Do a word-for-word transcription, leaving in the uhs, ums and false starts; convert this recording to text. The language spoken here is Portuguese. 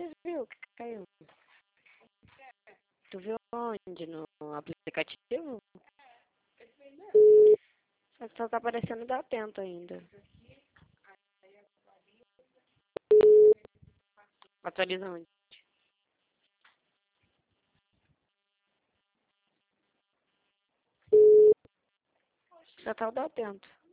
Você viu que caiu? Tu viu onde? No aplicativo? Só que só tá aparecendo da Atento ainda. Atualiza onde? Só tá o da Atento.